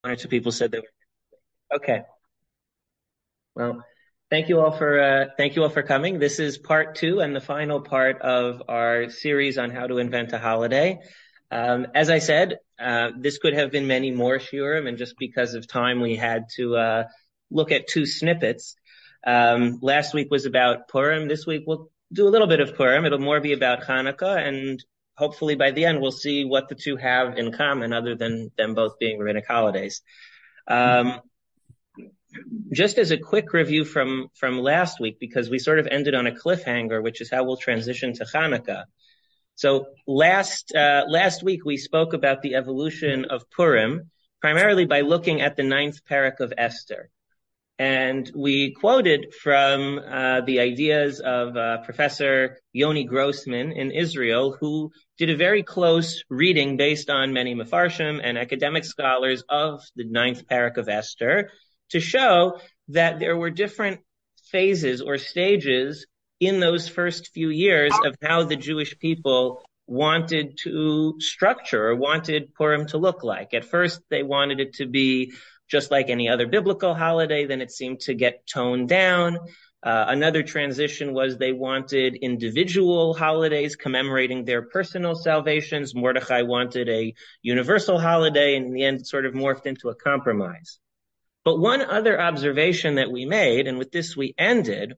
One or two people said they were. Okay. Well, thank you all for coming. This is part two and the final part of our series on how to invent a holiday. As I said, this could have been many more shiurim, and just because of time, we had to look at two snippets. Last week was about Purim. This week we'll do a little bit of Purim. It'll more be about Hanukkah, and hopefully by the end we'll see what the two have in common, other than them both being rabbinic holidays. Just as a quick review from last week, because we sort of ended on a cliffhanger, which is how we'll transition to Hanukkah. So last week we spoke about the evolution of Purim, primarily by looking at the ninth parak of Esther. And we quoted from the ideas of Professor Yoni Grossman in Israel, who did a very close reading based on many Mefarshim and academic scholars of the ninth parak of Esther, to show that there were different phases or stages in those first few years of how the Jewish people wanted to structure or wanted Purim to look like. At first, they wanted it to be just like any other biblical holiday. Then it seemed to get toned down. Another transition was they wanted individual holidays commemorating their personal salvations. Mordechai wanted a universal holiday, and in the end, it sort of morphed into a compromise. But one other observation that we made, and with this we ended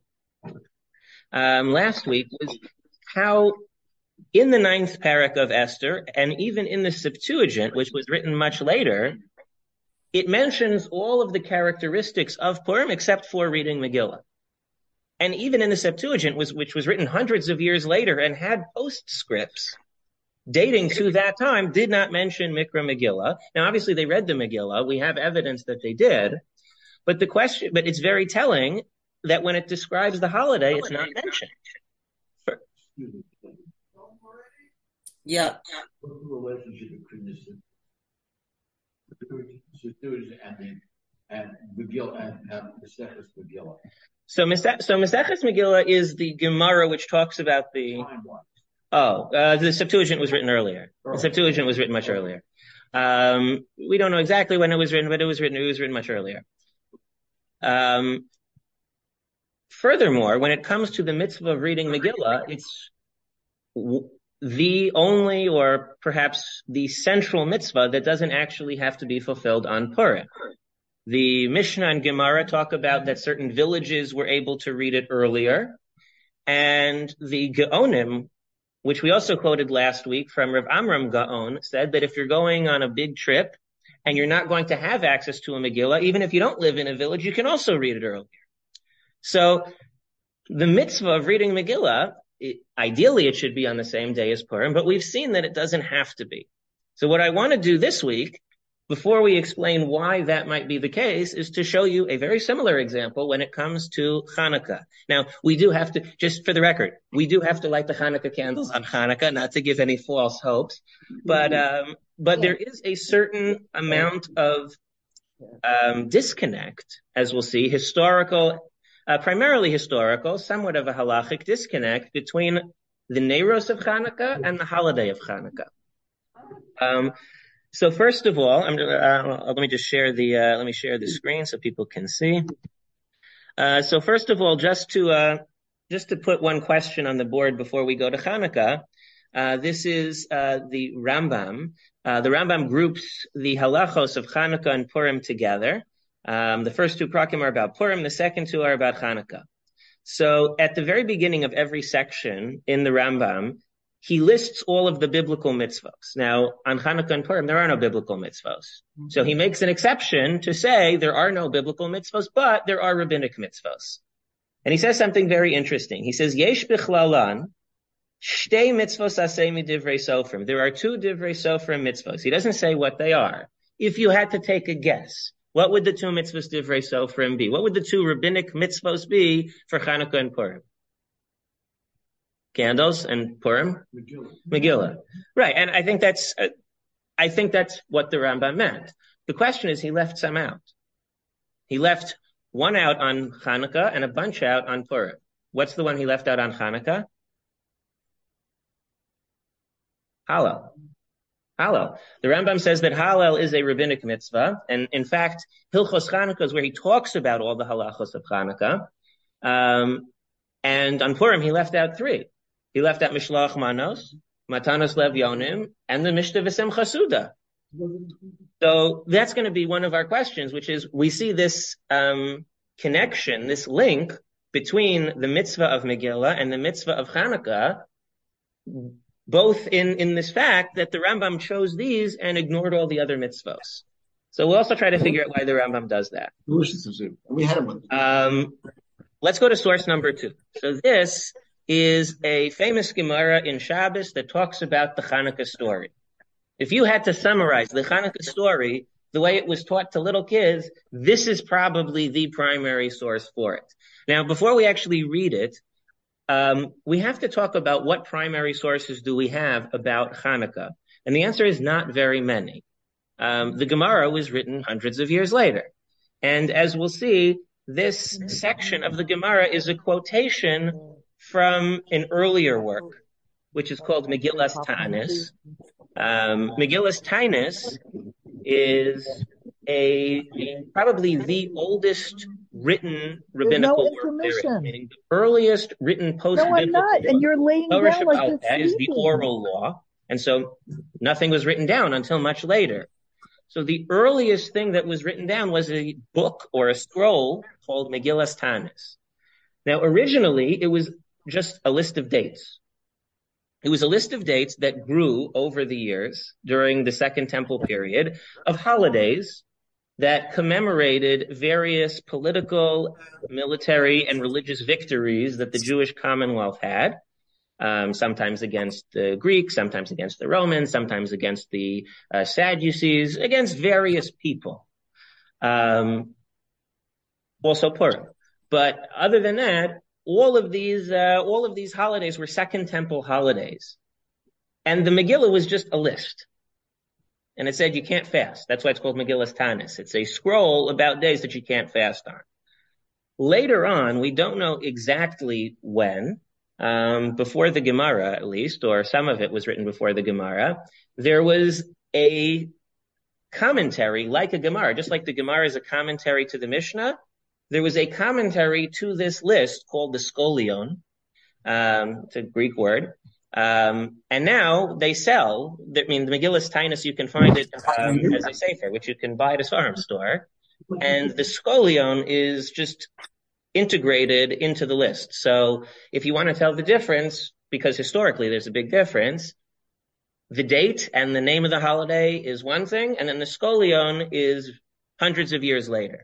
last week, was how in the ninth parak of Esther, and even in the Septuagint, which was written much later, it mentions all of the characteristics of Purim except for reading Megillah. And even in the Septuagint, which was written hundreds of years later and had postscripts dating to that time, did not mention Mikra Megillah. Now, obviously, they read the Megillah. We have evidence that they did. But it's very telling that when it describes the holiday, it's not mentioned. Yeah. What's the relationship between the Septuagint and Megillah and Maseches Megillah? So Maseches Megillah is the Gemara which talks about the. The Septuagint was written earlier. The Septuagint was written much earlier. We don't know exactly when it was written, but it was written much earlier. Furthermore, when it comes to the mitzvah of reading Megillah, it's the only, or perhaps the central mitzvah that doesn't actually have to be fulfilled on Purim. The Mishnah and Gemara talk about that certain villages were able to read it earlier, and the Gaonim, which we also quoted last week from Rav Amram Gaon, said that if you're going on a big trip and you're not going to have access to a Megillah, even if you don't live in a village, you can also read it earlier. So the mitzvah of reading Megillah, ideally it should be on the same day as Purim, but we've seen that it doesn't have to be. So what I want to do this week, before we explain why that might be the case, is to show you a very similar example when it comes to Hanukkah. Now, we do have to, just for the record, we do have to light the Hanukkah candles on Hanukkah, not to give any false hopes, but there is a certain amount of disconnect, as we'll see, primarily historical, somewhat of a halachic disconnect between the Neiros of Hanukkah and the holiday of Hanukkah. So first of all, let me just share the screen so people can see. So first of all, just to put one question on the board before we go to Hanukkah, this is the Rambam. The Rambam groups the halachos of Hanukkah and Purim together. The first two prakim are about Purim, the second two are about Hanukkah. So at the very beginning of every section in the Rambam, he lists all of the biblical mitzvos. Now, on Hanukkah and Purim, there are no biblical mitzvos. So he makes an exception to say there are no biblical mitzvos, but there are rabbinic mitzvos. And he says something very interesting. He says, Yesh bichlalan, shtei mitzvos aseh midivrei sofrim. There are two divrei sofrim mitzvos. He doesn't say what they are. If you had to take a guess, what would the two mitzvos divrei sofrim be? What would the two rabbinic mitzvos be for Hanukkah and Purim? Candles and Purim? Megillah. Right. And I think that's what the Rambam meant. The question is, he left some out. He left one out on Hanukkah and a bunch out on Purim. What's the one he left out on Hanukkah? Hallel. Hallel. The Rambam says that Hallel is a rabbinic mitzvah, and in fact, Hilchos Chanukah is where he talks about all the halachos of Chanukah. And on Purim, he left out three. He left out Mishloach Manos, Matanos Lev Yonim, and the Mishta V'Simcha Suda. So that's going to be one of our questions, which is we see this connection, this link between the mitzvah of Megillah and the mitzvah of Chanukah, both in this fact that the Rambam chose these and ignored all the other mitzvahs. So we'll also try to figure out why the Rambam does that. We had him. Let's go to source number 2. So this is a famous Gemara in Shabbos that talks about the Chanukah story. If you had to summarize the Chanukah story the way it was taught to little kids, this is probably the primary source for it. Now, before we actually read it, we have to talk about what primary sources do we have about Chanukah. And the answer is not very many. The Gemara was written hundreds of years later. And as we'll see, this section of the Gemara is a quotation from an earlier work, which is called Megillas Ta'anis. Megillas Ta'anis is probably the oldest written rabbinical work there is, meaning the earliest written post-biblical. No, I'm not, and you're laying down like that is the oral law, and so nothing was written down until much later. So the earliest thing that was written down was a book or a scroll called Megillas Ta'anis. Now, originally, it was just a list of dates. It was a list of dates that grew over the years during the Second Temple period of holidays that commemorated various political, military, and religious victories that the Jewish Commonwealth had, sometimes against the Greeks, sometimes against the Romans, sometimes against the Sadducees, against various people. Also Purim. But other than that, all of these holidays were Second Temple holidays. And the Megillah was just a list. And it said you can't fast. That's why it's called Megillas Ta'anis. It's a scroll about days that you can't fast on. Later on, we don't know exactly when, before the Gemara at least, or some of it was written before the Gemara, there was a commentary like a Gemara. Just like the Gemara is a commentary to the Mishnah, there was a commentary to this list called the Scholion. It's a Greek word. And now they sell, the Megillas Ta'anis, you can find it as a sefer, which you can buy at a Sfarim store. And the Scholion is just integrated into the list. So if you want to tell the difference, because historically there's a big difference, the date and the name of the holiday is one thing, and then the Scholion is hundreds of years later.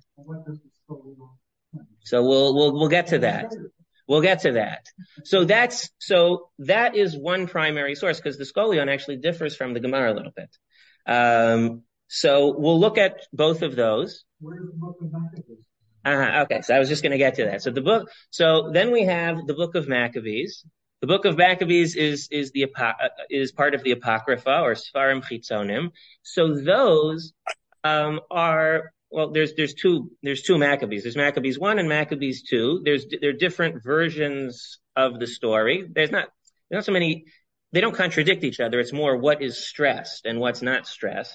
So we'll get to that. We'll get to that. So that is one primary source, because the Scholion actually differs from the Gemara a little bit. So we'll look at both of those. Where's the book of Maccabees? Okay, so I was just going to get to that. So then we have the book of Maccabees. The book of Maccabees is part of the Apocrypha, or Sfarim Chitzonim. So those there's two Maccabees. There's Maccabees 1 and Maccabees 2. There are different versions of the story. There's not so many. They don't contradict each other. It's more what is stressed and what's not stressed.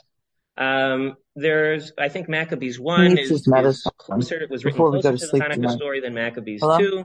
I think Maccabees 1 is closer. It was written closer to the Hanukkah story than Maccabees 2.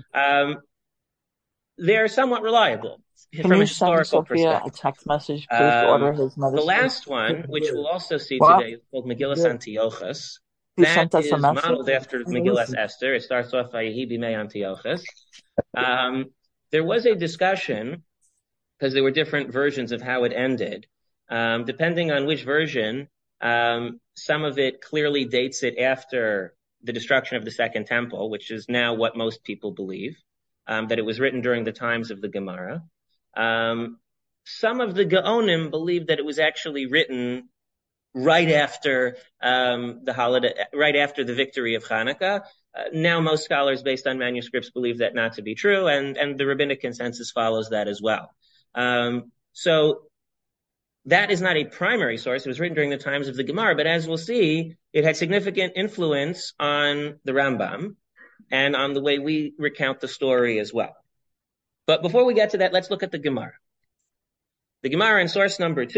They're somewhat reliable from a historical perspective. A text message, please, order his the last one, which we'll also see today, is called Megillas Antiochus. That is modeled after Megillas Esther. It starts off by Yehi Bimei Antiochus. There was a discussion, because there were different versions of how it ended. Depending on which version, some of it clearly dates it after the destruction of the Second Temple, which is now what most people believe, that it was written during the times of the Gemara. Some of the Gaonim believe that it was actually written right after the holiday, right after the victory of Hanukkah. Now most scholars, based on manuscripts, believe that not to be true, and the rabbinic consensus follows that as well. So that is not a primary source. It was written during the times of the Gemara, but as we'll see, it had significant influence on the Rambam and on the way we recount the story as well. But before we get to that, let's look at the Gemara. The Gemara in source number 2,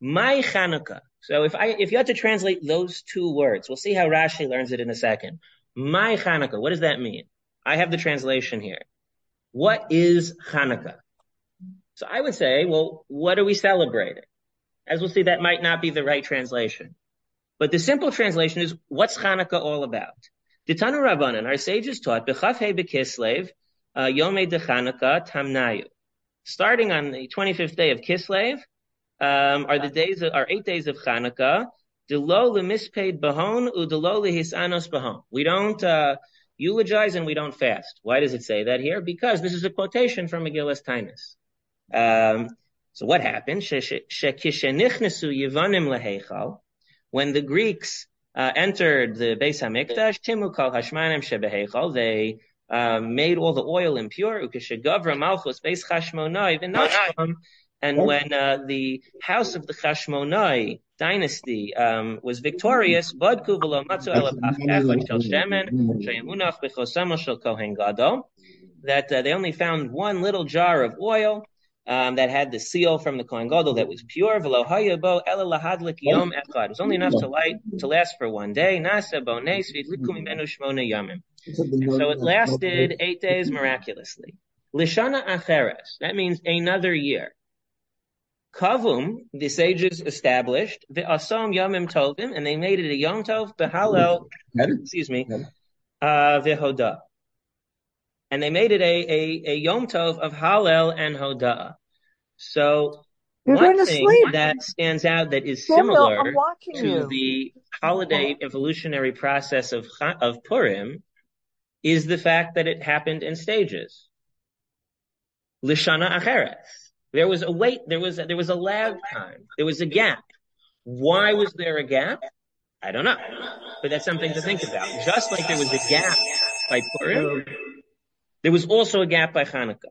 My Chanukah. So if you had to translate those two words, we'll see how Rashi learns it in a second. My Chanukah, what does that mean? I have the translation here. What is Chanukah? So I would say, well, what are we celebrating? As we'll see, that might not be the right translation. But the simple translation is, what's Chanukah all about? The Tanu Rabbanan, our sages taught, B'chaf Hei B'Kislev, Yomei de Chanukah Tamnayu. Starting on the 25th day of Kislev, are 8 days of Chanukah. Delo lemispaid bahon udelo lehisanos bahon. We don't eulogize and we don't fast. Why does it say that here? Because this is a quotation from Megillas Tainus. So what happened? Shekishenichnesu Yevanim leheichal. When the Greeks entered the Beis Hamikdash, timu kol hashmanim shebeheichal, they made all the oil impure. Ukeshegavra malchus Beis Chashmonai v'nachsham. And when the house of the Chashmonai dynasty was victorious, badku v'lo matzu elapach echad shel shemen sheyemunach b'chosamo shel kohen gadol, that they only found one little jar of oil that had the seal from the Kohen Gadol that was pure. V'lo hayabo ela lahadlik yom echad. It was only enough to last for one day. Nasa bo nes v'idliku mimenu shmona yamim. So it lasted 8 days miraculously. Lishana acheres. That means another year. Kavum, the sages established, the Asam Yamim Tovim, and they made it a Yom Tov, Behalel, Vehoda. And they made it a Yom Tov of Hallel and Hoda. So, one thing that stands out that is similar to the holiday evolutionary process of Purim is the fact that it happened in stages. Lishana Acheres. There was a wait, there was a lag time. There was a gap. Why was there a gap? I don't know. But that's something to think about. Just like there was a gap by Purim, there was also a gap by Hanukkah.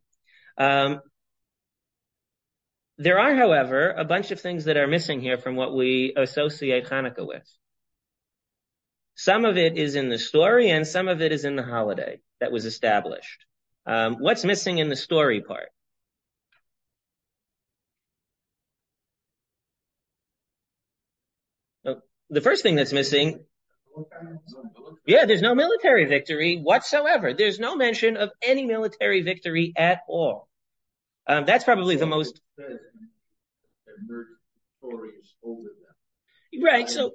There are, however, a bunch of things that are missing here from what we associate Hanukkah with. Some of it is in the story and some of it is in the holiday that was established. What's missing in the story part? The first thing that's missing, there's no military victory whatsoever. There's no mention of any military victory at all. That's probably the most... Right, so...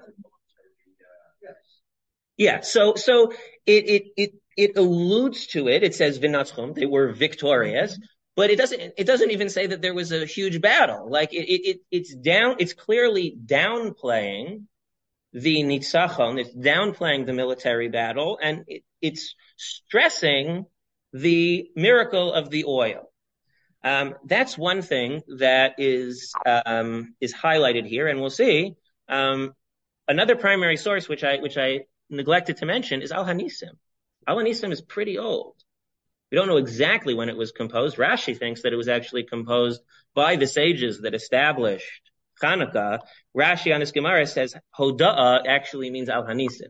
Yeah, so it alludes to it. It says v'natzchum, they were victorious, but it doesn't even say that there was a huge battle. Like it's clearly downplaying the nitzachon, it's downplaying the military battle, and it's stressing the miracle of the oil. That's one thing that is highlighted here, and we'll see. Another primary source, which I neglected to mention, is Al-Hanisim. Al-Hanisim is pretty old. We don't know exactly when it was composed. Rashi thinks that it was actually composed by the sages that established Chanukah. Rashi on his Gemara says Hoda'ah actually means Al-Hanisim.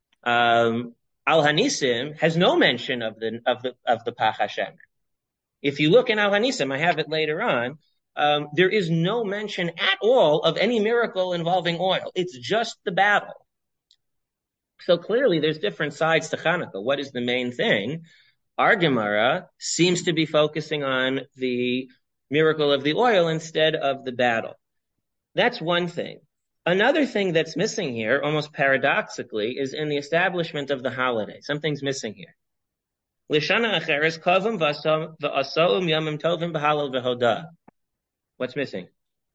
Al-Hanisim has no mention of the Pach Hashem. If you look in Al-Hanisim, I have it later on, there is no mention at all of any miracle involving oil. It's just the battle. So clearly there's different sides to Chanukah. What is the main thing? Our Gemara seems to be focusing on the miracle of the oil instead of the battle. That's one thing. Another thing that's missing here, almost paradoxically, is in the establishment of the holiday. Something's missing here. Lishana acheres kavim v'asoum yamim tovim b'halal v'hoda. What's missing?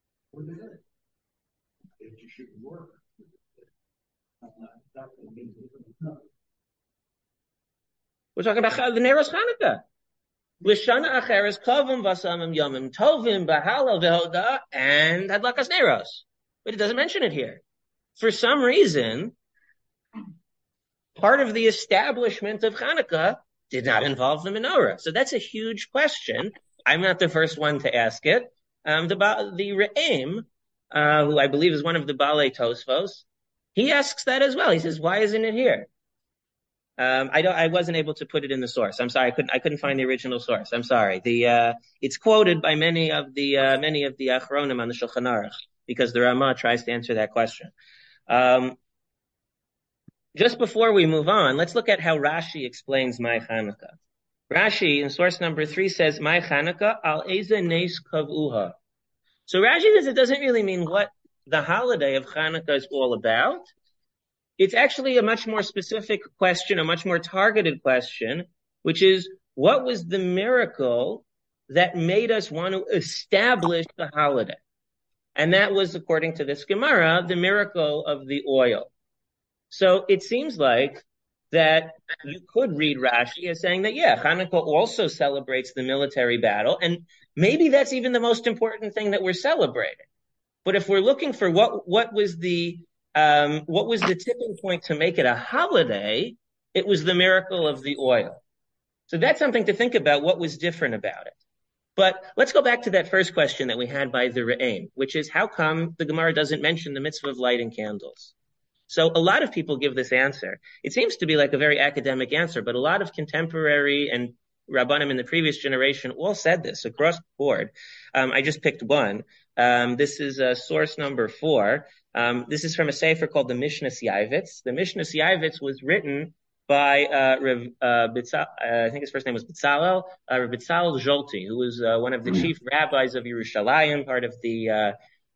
We're talking about the Neros Chanukah. Lishana acheres kavim v'asoum yamim tovim b'halal v'hoda and hadlakas Neros. But it doesn't mention it here. For some reason, part of the establishment of Chanukah did not involve the menorah. So that's a huge question. I'm not the first one to ask it. The Re'im, who I believe is one of the Balei Tosfos, he asks that as well. He says, why isn't it here? I wasn't able to put it in the source. I'm sorry. I couldn't find the original source. I'm sorry. It's quoted by many of the Achronim on the Shulchan Aruch. because the Rama tries to answer that question. Just before we move on, let's look at how Rashi explains Mai Chanukah. Rashi, in source number 3, says, Mai Chanukah al eze nes kavuha. So Rashi says it doesn't really mean what the holiday of Chanukah is all about. It's actually a much more specific question, a much more targeted question, which is, what was the miracle that made us want to establish the holiday? And that was, according to this Gemara, the miracle of the oil. So it seems like that you could read Rashi as saying that, yeah, Hanukkah also celebrates the military battle, and maybe that's even the most important thing that we're celebrating. But if we're looking for what was the tipping point to make it a holiday, it was the miracle of the oil. So that's something to think about, what was different about it. But let's go back to that first question that we had by the Re'im, which is, how come the Gemara doesn't mention the mitzvah of lighting candles? So a lot of people give this answer. It seems to be like a very academic answer, but a lot of contemporary and Rabbanim in the previous generation all said this across the board. I just picked one. This is source number 4. This is from a sefer called the Mishnas Yaivitz. The Mishnas Yaivitz was written by I think his first name was Bitzalel, Rav Bitzalel Zolti, who was one of the chief rabbis of Yerushalayim, part of the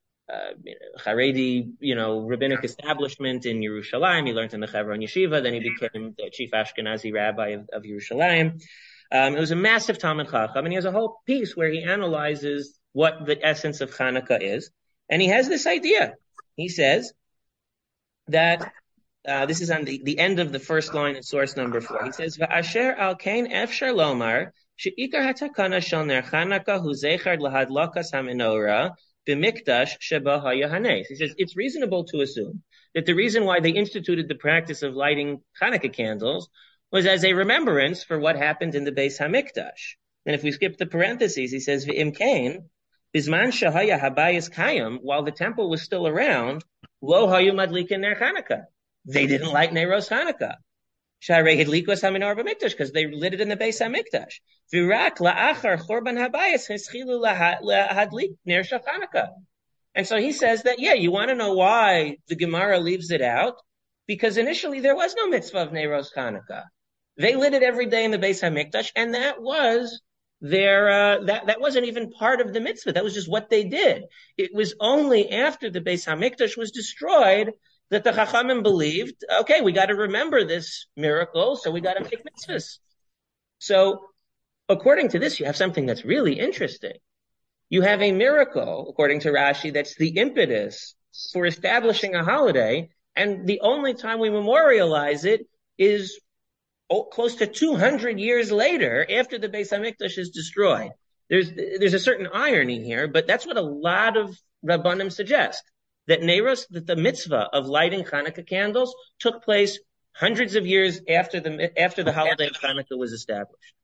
Haredi, rabbinic establishment in Yerushalayim. He learned in the Chevron Yeshiva, then he became the chief Ashkenazi rabbi of Yerushalayim. It was a massive Talmud Chacham, and he has a whole piece where he analyzes what the essence of Hanukkah is. And he has this idea. He says that, this is on the end of the first line in source number 4. He says, V'asher al kain efshar lomar, she'ikar hatakana shel ner Hanukkah hu zeichar lahadlakas hamenorah, b'mikdash sheba hayahanes. He says, it's reasonable to assume that the reason why they instituted the practice of lighting Hanukkah candles was as a remembrance for what happened in the Beis HaMikdash. And if we skip the parentheses, he says, V'im kain, bizman shahaya habayis kayam, while the temple was still around, lo hayu madlikin ner Hanukkah. They didn't light Neiros Hanukkah. Sharei hidlikos hamenorah b'mikdash, because they lit it in the Beis HaMikdash. V'rak la'achar chorban habayis hischilu lahadlik ner Hanukkah. And so he says that, yeah, you want to know why the Gemara leaves it out? Because initially there was no mitzvah of Neiros Hanukkah. They lit it every day in the Beis HaMikdash, and that was that wasn't even part of the mitzvah. That was just what they did. It was only after the Beis HaMikdash was destroyed that the Chachamim believed, okay, we got to remember this miracle, so we got to make mitzvahs. So, according to this, you have something that's really interesting. You have a miracle, according to Rashi, that's the impetus for establishing a holiday, and the only time we memorialize it is close to 200 years later, after the Beis HaMikdash is destroyed. There's a certain irony here, but that's what a lot of Rabbanim suggest, that the mitzvah of lighting Hanukkah candles took place hundreds of years after the holiday of Hanukkah was established.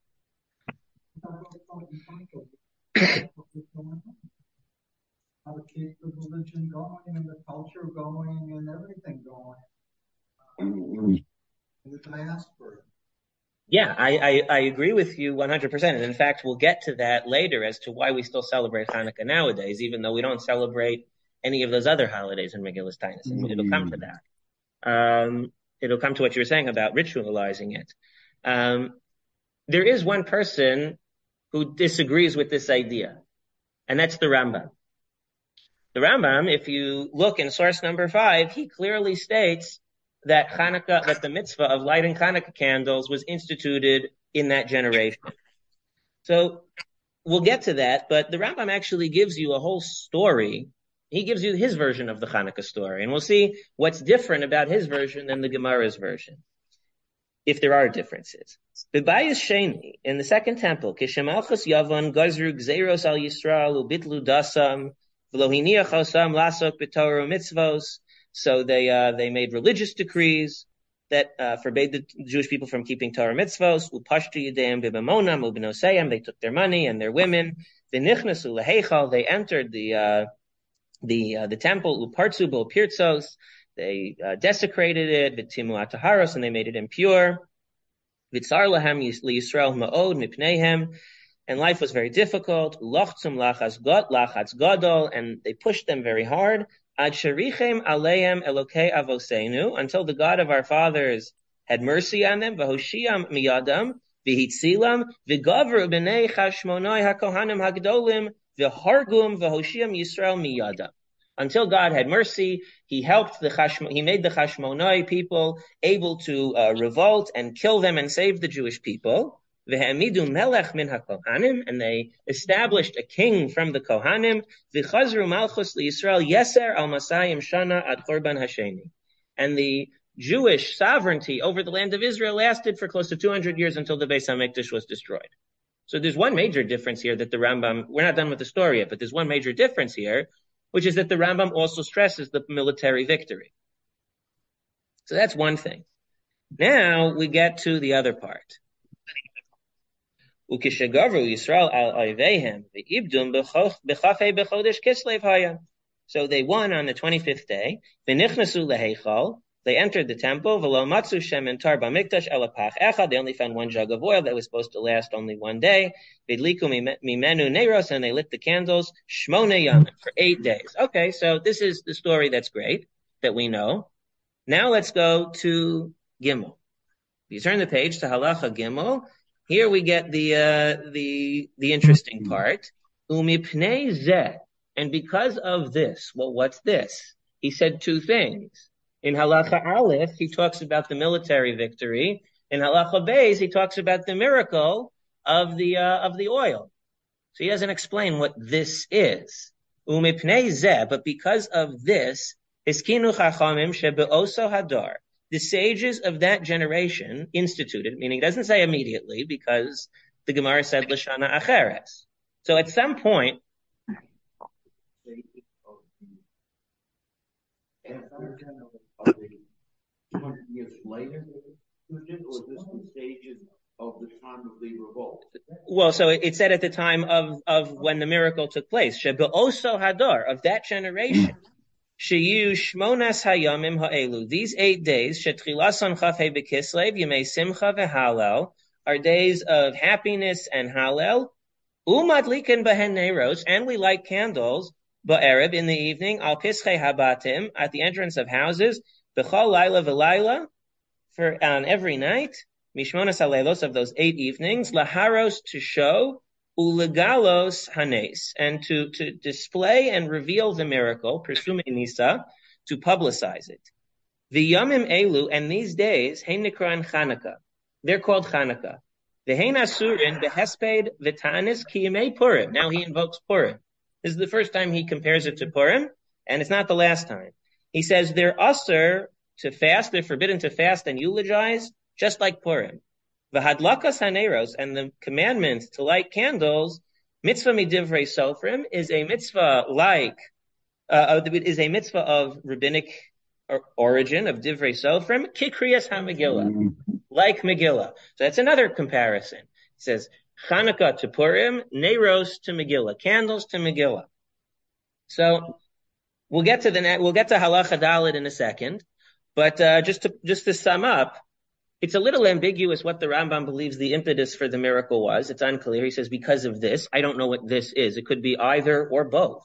How to keep the religion going and the culture going and everything going. The diaspora. Yeah, I agree with you 100%. And in fact, we'll get to that later as to why we still celebrate Hanukkah nowadays, even though we don't celebrate any of those other holidays in Megillas Taanis. And it'll come to that. It'll come to what you were saying about ritualizing it. There is one person who disagrees with this idea, and that's the Rambam. The Rambam, if you look in source number 5, he clearly states that the mitzvah of lighting Hanukkah candles was instituted in that generation. So we'll get to that, but the Rambam actually gives you a whole story. He gives you his version of the Hanukkah story, and we'll see what's different about his version than the Gemara's version, if there are differences. B'bayis Sheni, in the second temple, Kishemalchus Yavon Gazru Gzeiros al Yisrael Ubitlu Dasam V'lohiniach Osam Lasok B'Torah Mitzvos. So they made religious decrees that forbade the Jewish people from keeping Torah mitzvos. Upashtu Yidayim b'Mamonam u'b'Noseyam. They took their money and their women. V'nichnasu leheichal. They entered the temple. Upartzu bo pirtzos. They desecrated it. V'timu ataharos, and they made it impure. V'tzar lahem liyisrael ma'od mipneihem. and life was very difficult. Lochtzum lachas gadol, and they pushed them very hard. Ad sherichem aleim elokei avoseinu, until the God of our fathers had mercy on them. V'hoshiam miyadam v'hitzilam v'gavru b'nei chashmonai hakohanim hagdolim v'hargum v'hoshiam Yisrael miyadam. Until God had mercy, He helped He made the Chashmonai people able to revolt and kill them and save the Jewish people. V'ha'amidu melech min haKohanim, and they established a king from the Kohanim. V'chazru malchus liYisrael yeser al masayim shana ad chorban hasheni. And the Jewish sovereignty over the land of Israel lasted for close to 200 years until the Beis HaMikdash was destroyed. So there's one major difference here that the Rambam, we're not done with the story yet, but there's one major difference here, which is that the Rambam also stresses the military victory. So that's one thing. Now we get to the other part. Ukishagavru Yisrael al Oivehem ve'ibdum b'chafei b'chodesh Kislev haya. So they won on the 25th day. V'nichnasu leheichal. They entered the temple. V'lo matzu shemen tar b'mikdash elapach echad. They only found one jug of oil that was supposed to last only one day. V'dliku mimenu neiros, and they lit the candles shmone yamim, for 8 days. Okay, so this is the story that's great that we know. Now let's go to Gimel. If you turn the page to Halacha Gimel, here we get the interesting part. Umipnei zeh, and because of this, well, what's this? He said two things. In Halacha Aleph, he talks about the military victory. In Halacha Beis, he talks about the miracle of the oil. So he doesn't explain what this is. Umipnei zeh, but because of this, hiskinu chachamim shebe'oso hadar. The sages of that generation instituted, meaning it doesn't say immediately because the Gemara said Lashana Acheres. So at some point, 200 years later, or is this the stages of the time of the revolt? Well, so it said at the time of when the miracle took place, Shebe'oso hadar, of that generation. Sheyu shmonas hayamim ha'elu. These 8 days, shetchilason chafei b'kislev, yemei simcha v'halel, are days of happiness and halel. Umadlikin b'hen neiros, and we light candles, ba'ereb, in the evening, al pischei habatim, at the entrance of houses, b'chol laila v'laila, on every night, mishmonas halelos, of those 8 evenings, laharos, to show, ulegalos hanes, and to display and reveal the miracle, persume nisa, to publicize it. The yamim elu, and these days, hein nikran Chanukah, they're called Chanukah. The hein asurin behesped v'tanis kiyimei Purim. Now he invokes Purim. This is the first time he compares it to Purim, and it's not the last time. He says they're usur to fast, they're forbidden to fast and eulogize, just like Purim. V'hadlakas haneros, and the commandment to light candles, mitzvah midivrei sofrim, is a mitzvah of rabbinic origin, of divrei sofrim, kikriyas ha-Megillah, like Megillah. So that's another comparison. It says Chanukah to Purim, Neiros to Megillah, candles to Megillah. So we'll get to Halacha Dalet in a second, but just to sum up, it's a little ambiguous what the Rambam believes the impetus for the miracle was. It's unclear. He says, because of this. I don't know what this is. It could be either or both.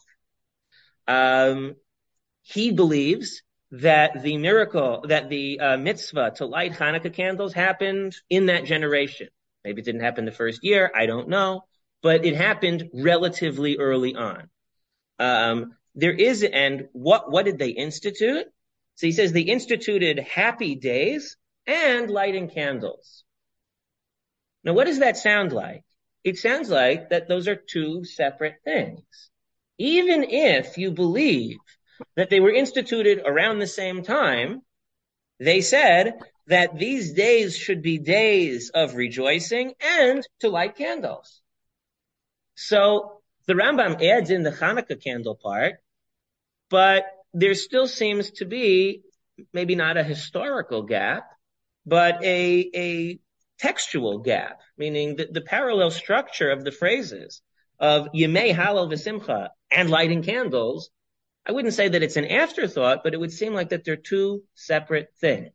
He believes that the miracle, that the mitzvah to light Hanukkah candles happened in that generation. Maybe it didn't happen the first year. I don't know. But it happened relatively early on. And what did they institute? So he says they instituted happy days and lighting candles. Now, what does that sound like? It sounds like that those are two separate things. Even if you believe that they were instituted around the same time, they said that these days should be days of rejoicing and to light candles. So the Rambam adds in the Hanukkah candle part, but there still seems to be maybe not a historical gap, but a textual gap, meaning the parallel structure of the phrases of Yemei Halal v'Simcha and lighting candles. I wouldn't say that it's an afterthought, but it would seem like that they're two separate things.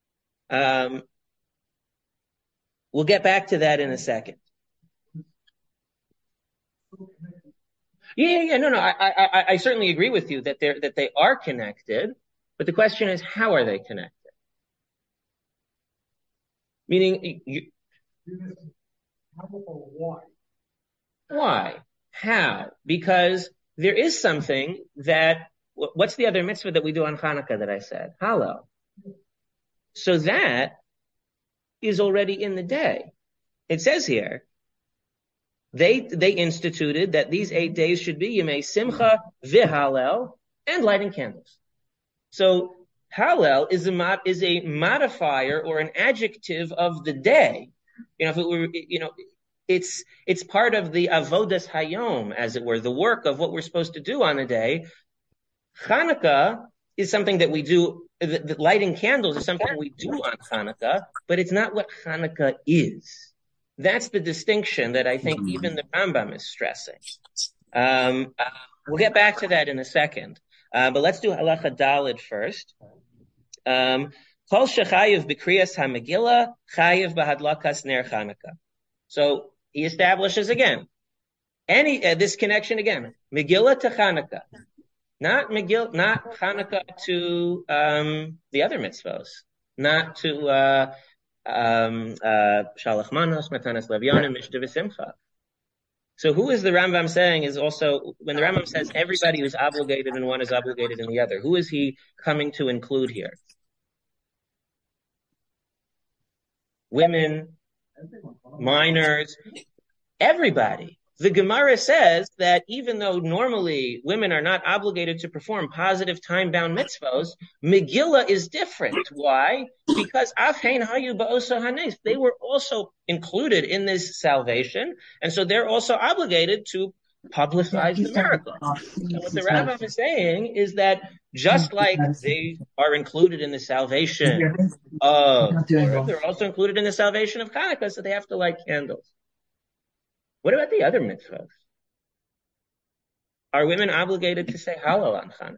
We'll get back to that in a second. No. I certainly agree with you that they are connected, but the question is, how are they connected? Meaning, how or why? Why? How? Because there is something that, what's the other mitzvah that we do on Hanukkah that I said? Hallel. So that is already in the day. It says here, they instituted that these 8 days should be Yemei Simcha v'Hallel and lighting candles. So Hallel is a modifier or an adjective of the day. If it were, it's part of the avodas hayom, as it were, the work of what we're supposed to do on a day. Hanukkah is something that we do. The lighting candles is something we do on Hanukkah, but it's not what Hanukkah is. That's the distinction that I think even the Rambam is stressing. We'll get back to that in a second. But let's do halacha dalid first. Kol shechayiv b'kriyas ha-Megillah, chayiv b'hadlakas ner Hanukkah. So he establishes again this connection again. Megillah to Hanukkah, not Hanukkah to the other mitzvos, not to Shalach Manos, Matanas Levyonim, Mishta v'Simcha. So who is the Rambam saying is also, when the Rambam says everybody is obligated and one is obligated in the other, who is he coming to include here? Women, minors, everybody. The Gemara says that even though normally women are not obligated to perform positive time-bound mitzvos, Megillah is different. Why? Because Afhein Hayu Ba'osa Hanes, they were also included in this salvation, and so they're also obligated to publicize the miracle. So what the Rambam is saying is that just like they are included in the salvation of Torah, they're also included in the salvation of Hanukkah, so they have to light candles. What about the other mitzvahs? Are women obligated to say Hallel on Hanukkah?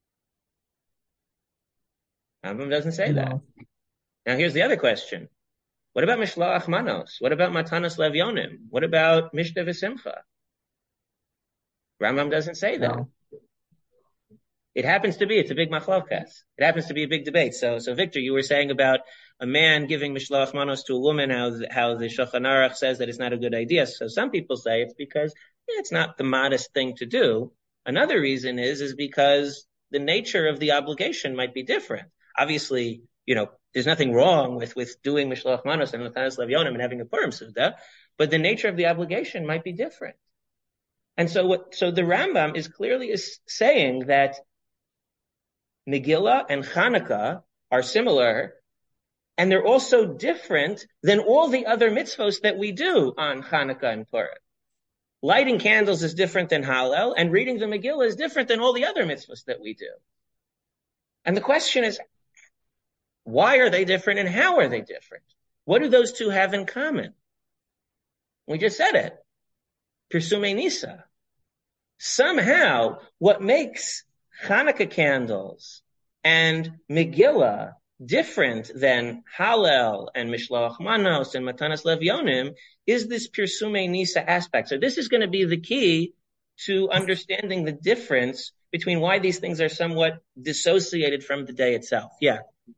Rambam doesn't say that. Now here's the other question. What about Mishloach Manos? What about Matanas Levyonim? What about Mishta v'Simcha? Rambam doesn't say that. No. It happens to be, it's a big machlokas. It happens to be a big debate. So Victor, you were saying about a man giving Mishloach Manos to a woman, how the Shulchan Aruch says that it's not a good idea. So some people say it's because it's not the modest thing to do. Another reason is because the nature of the obligation might be different. Obviously, there's nothing wrong with doing Mishloach Manos and Matanas Levyonim and having a Purim Suda, but the nature of the obligation might be different. And so the Rambam is clearly saying that Megillah and Hanukkah are similar, and they're also different than all the other mitzvos that we do on Hanukkah and Purim. Lighting candles is different than Hallel, and reading the Megillah is different than all the other mitzvos that we do. And the question is, why are they different and how are they different? What do those two have in common? We just said it. Pirsumei Nisa. Somehow, what makes Hanukkah candles and Megillah different than Hallel and Mishloach Manos and Matanas Levyonim is this Pirsumei Nisa aspect. So this is going to be the key to understanding the difference between why these things are somewhat dissociated from the day itself. Yeah.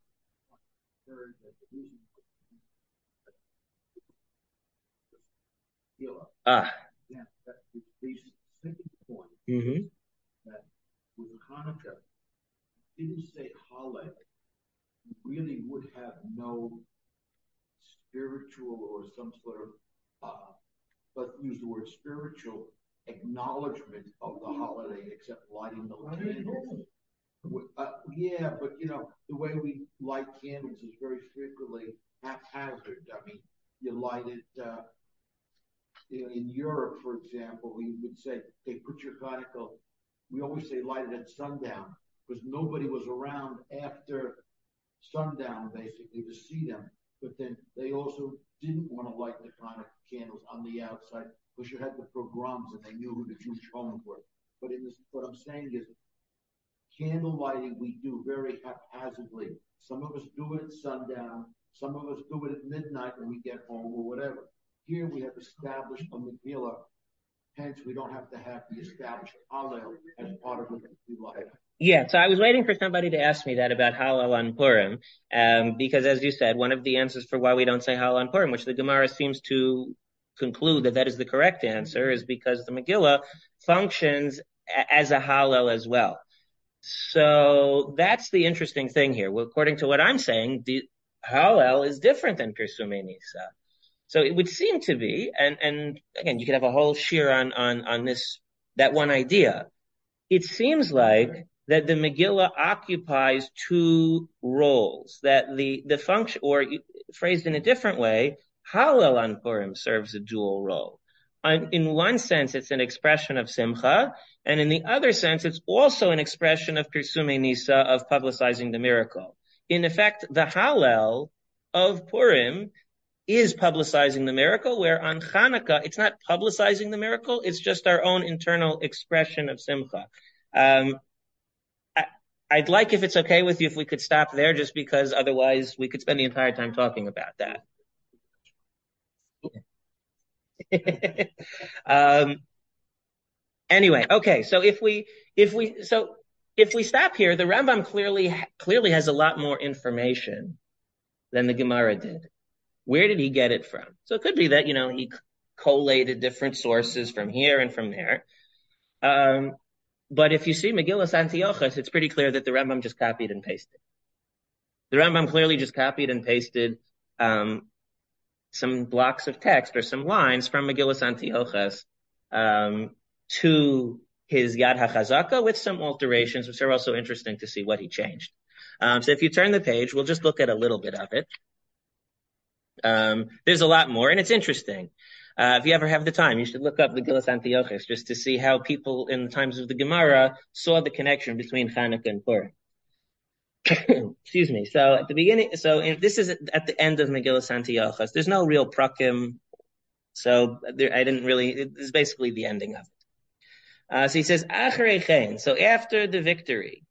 Mm-hmm. That with Hanukkah, didn't say Hallel, you really would have no spiritual or some sort of, let's use the word spiritual, acknowledgement of the holiday except lighting the candles. Yeah, but the way we light candles is very frequently haphazard. I mean, you light it. In Europe, for example, we would say, "Hey, put your Hanukkah." We always say light it at sundown because nobody was around after sundown, basically, to see them. But then they also didn't want to light the Hanukkah candles on the outside because you had the pogroms and they knew who the Jewish homes were. But what I'm saying is, candle lighting we do very haphazardly. Some of us do it at sundown. Some of us do it at midnight when we get home or whatever. Here we have established a Megillah hence we don't have to have the established Hallel as part of the life. Yeah, so I was waiting for somebody to ask me that about Hallel on Purim, because as you said, one of the answers for why we don't say Hallel on Purim, which the Gemara seems to conclude that is the correct answer, is because the Megillah functions as a Hallel as well. So that's the interesting thing here. Well, according to what I'm saying, the Hallel is different than Pirsumei Nisa. So it would seem to be, and again, you could have a whole shir on this, that one idea. It seems like that the Megillah occupies two roles, that the function, or phrased in a different way, Hallel on Purim serves a dual role. In one sense, it's an expression of Simcha, and in the other sense, it's also an expression of Pirsumei Nisa, of publicizing the miracle. In effect, the Hallel of Purim is publicizing the miracle, where on Hanukkah, it's not publicizing the miracle, it's just our own internal expression of Simcha. I'd like, if it's okay with you, if we could stop there, just because otherwise we could spend the entire time talking about that. Anyway, okay, so if we stop here, the Rambam clearly has a lot more information than the Gemara did. Where did he get it from? So it could be that, he collated different sources from here and from there. But if you see Megillas Antiochus, it's pretty clear that the Rambam just copied and pasted. The Rambam clearly just copied and pasted some blocks of text or some lines from Megillas Antiochus to his Yad HaChazaka with some alterations, which are also interesting to see what he changed. So if you turn the page, we'll just look at a little bit of it. There's a lot more, and it's interesting. If you ever have the time, you should look up the Megillas Antiochus just to see how people in the times of the Gemara saw the connection between Hanukkah and Purim. Excuse me. So at the beginning, this is at the end of Megillas Antiochus. There's no real prakim, so it's basically the ending of it. So he says, Achrei Chen, so after the victory,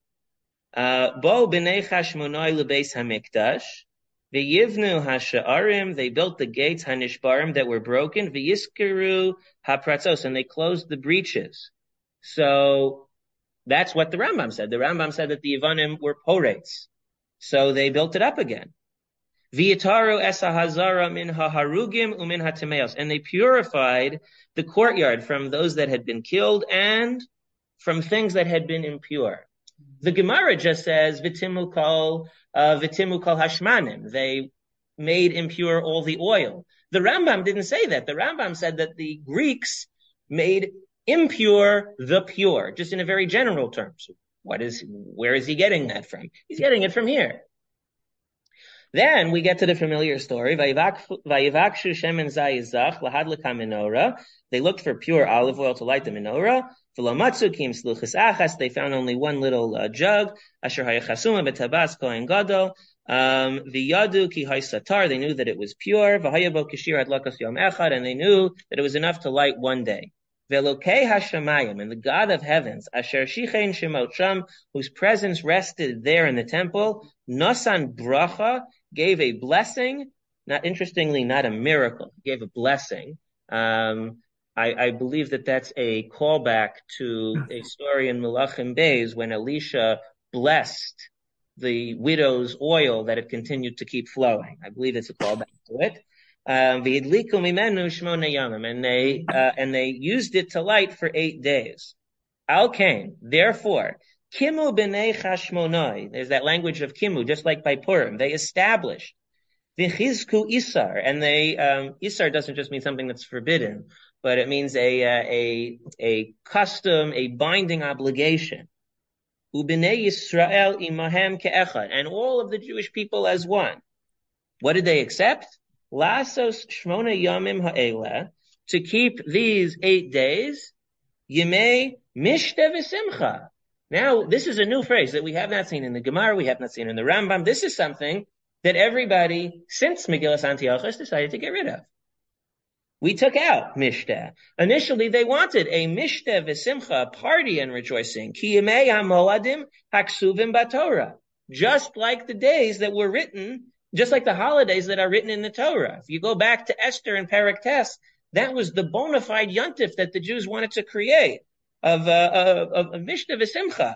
Bo b'nei Chashmonai lebeis hamikdash, V'yivnu hasha'arim, they built the gates hanishbarim that were broken. V'yiskeru hapratzos, and they closed the breaches. So that's what the Rambam said. The Rambam said that the Yevanim were porates, so they built it up again. V'yitaru esa hazara min haharugim umin hatimeos, and they purified the courtyard from those that had been killed and from things that had been impure. The Gemara just says v'timu kol hashmanim. They made impure all the oil. The Rambam didn't say that. The Rambam said that the Greeks made impure the pure, just in a very general terms. Where is he getting that from? He's getting it from here. Then we get to the familiar story. Vayivakshu shemen zayizach lahadlika menorah. They looked for pure olive oil to light the menorah. V'lomatzu kim sluchas achas. They found only one little jug. Asher hayachasuma betabas kohen gadol. V'yadu ki haysatar. They knew that it was pure. V'hayabo kishir adlakas yom echad. And they knew that it was enough to light one day. Velokei hashamayim, and the God of heavens, asher shichein shemot sham, whose presence rested there in the temple, nosan bracha, gave a blessing, not a miracle, he gave a blessing. I believe that that's a callback to a story in Melachim Beis when Elisha blessed the widow's oil that it continued to keep flowing. I believe it's a callback to it. And they used it to light for 8 days. Al-Kain, therefore, Kimu b'nei Chashmonai, there's that language of Kimu, just like by Purim, they established V'chizku Isar, and Isar doesn't just mean something that's forbidden, but it means a custom, a binding obligation. U'b'nei Yisrael imahem ke'echad, and all of the Jewish people as one. What did they accept? Lasos shmona yamim ha'ela, to keep these 8 days, yimei mishte v'simcha. Now, this is a new phrase that we have not seen in the Gemara, we have not seen in the Rambam. This is something that everybody, since Megillas Antiochus, decided to get rid of. We took out mishte. Initially, they wanted a mishte v'simcha, party and rejoicing, ki yimei ha'moadim haksuvim b'Torah, just like the days that were written, just like the holidays that are written in the Torah. If you go back to Esther and Perek Tes, That was the bona fide yontif that the Jews wanted to create of Mishnah v'Simcha.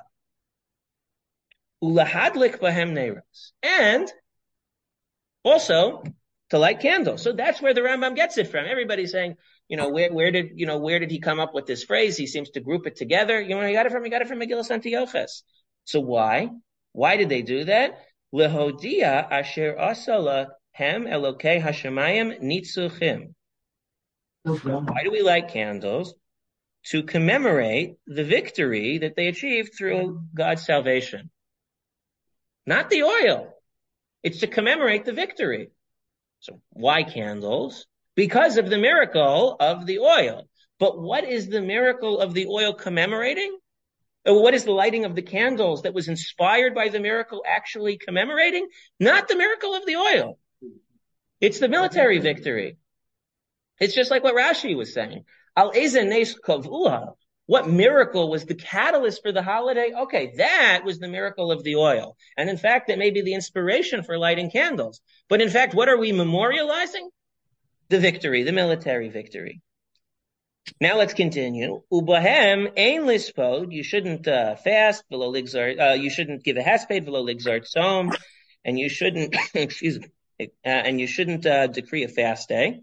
Ulahadlik bahem neiros. And also to light candles. So that's where the Rambam gets it from. Everybody's saying, where did he come up with this phrase? He seems to group it together. He got it from Megillas Antiochus. So why? Why did they do that? Lehodia asher asala hem elokei hashemayim nitzuchim. Why do we light candles? To commemorate the victory that they achieved through God's salvation. Not the oil. It's to commemorate the victory. So why candles? Because of the miracle of the oil. But what is the miracle of the oil commemorating? Or what is the lighting of the candles that was inspired by the miracle actually commemorating? Not the miracle of the oil. It's the military victory. It's just like what Rashi was saying. Al ezen nes kavuha. What miracle was the catalyst for the holiday? Okay, that was the miracle of the oil. And in fact, that may be the inspiration for lighting candles. But in fact, what are we memorializing? The victory, the military victory. Now let's continue. Ubahem ein lispod. You shouldn't fast below ligzar. You shouldn't give a hasped below ligzar tzom, and you shouldn't and you shouldn't decree a fast day.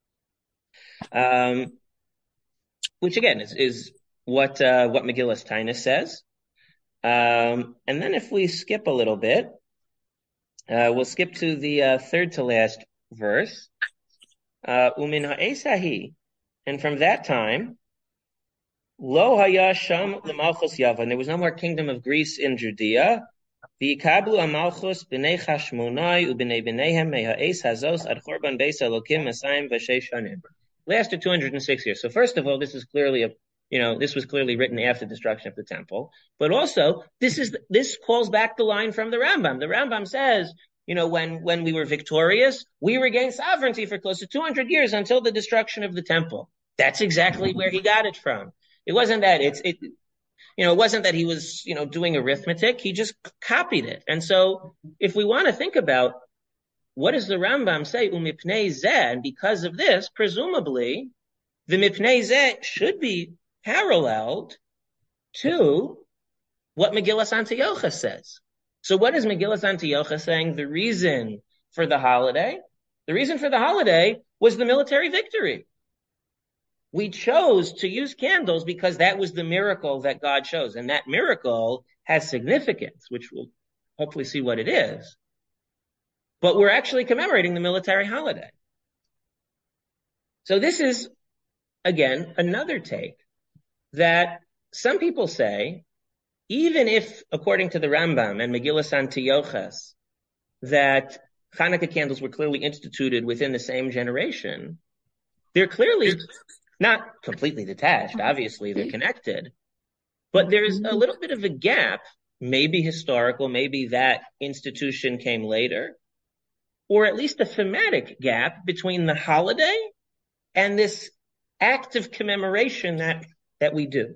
Which again is what Megillas Tainus says. And then if we skip a little bit, we'll skip to the third to last verse. Umin ha'esahi, and from that time, lo haya sham lemalchus Yavan. There was no more kingdom of Greece in Judea. V'yikablu amalchus b'nei Chashmonai u'b'nei b'neihem me'ha'es hazos ad chorban beis Elokim masayim v'sheish shanim. Lasted 206 years. So first of all, this is clearly this was clearly written after the destruction of the temple. But also, this calls back the line from the Rambam. The Rambam says, when we were victorious, we regained sovereignty for close to 200 years until the destruction of the temple. That's exactly where he got it from. It wasn't that it wasn't that he was, doing arithmetic. He just copied it. And so if we want to think about what does the Rambam say, umipnei zeh, and because of this, presumably, the mipnei zeh should be paralleled to what Megillas Antiochus says. So what is Megillas Antiochus saying? The reason for the holiday was the military victory. We chose to use candles because that was the miracle that God chose. And that miracle has significance, which we'll hopefully see what it is. But we're actually commemorating the military holiday. So this is, again, another take that some people say, even if, according to the Rambam and Megillas Antiochus, that Hanukkah candles were clearly instituted within the same generation, they're clearly not completely detached. Obviously, they're connected. But there's a little bit of a gap, maybe historical, maybe that institution came later, or at least a thematic gap between the holiday and this act of commemoration that we do.